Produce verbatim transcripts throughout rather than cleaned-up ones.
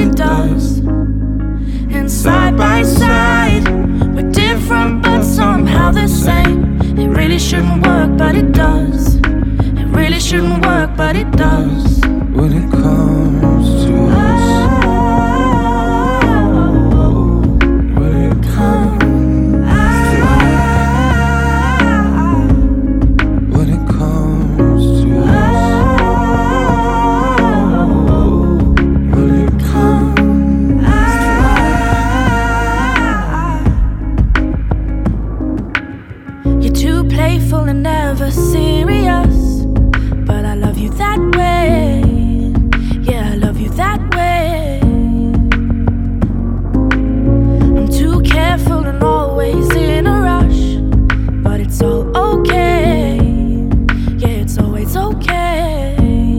it does. And side by side, we're different but somehow the same. It really shouldn't work, but it does. It really shouldn't work, but it does. When it comes to us, when it comes to us, when it comes to us, when it comes to us. You're too playful and never serious, but I love you that way. Yeah, I love you that way. I'm too careful and always in a rush, but it's all okay. Yeah, it's always okay.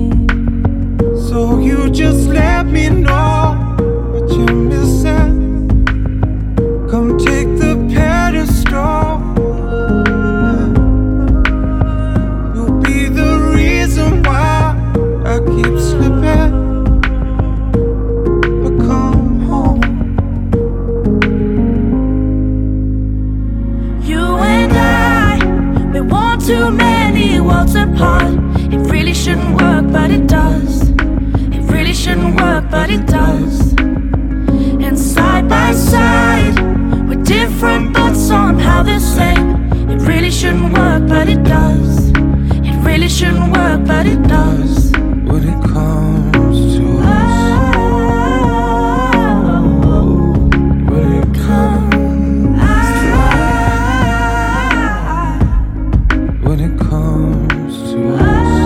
So you just let me know what you're missing. Come take the pedestal. You'll be the reason why I keep slipping. But come home. You and I, we want too many worlds apart. It really shouldn't work, but it does. It really shouldn't work, but it does. And side by side, we're different but somehow the same. It really shouldn't work, but it does. It really shouldn't work, but it does. When it comes to us, when it comes to us, when it comes to us.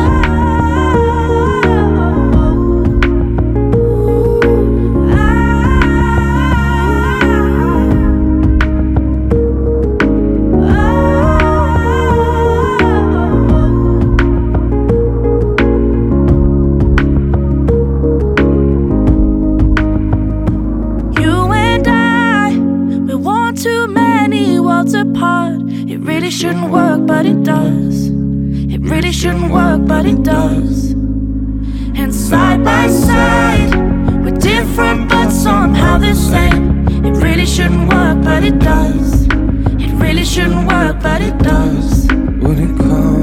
Too many worlds apart. It really shouldn't work, but it does. It really shouldn't work, but it does. And side by side, we're different but somehow the same. It really shouldn't work, but it does. It really shouldn't work, but it does. When it comes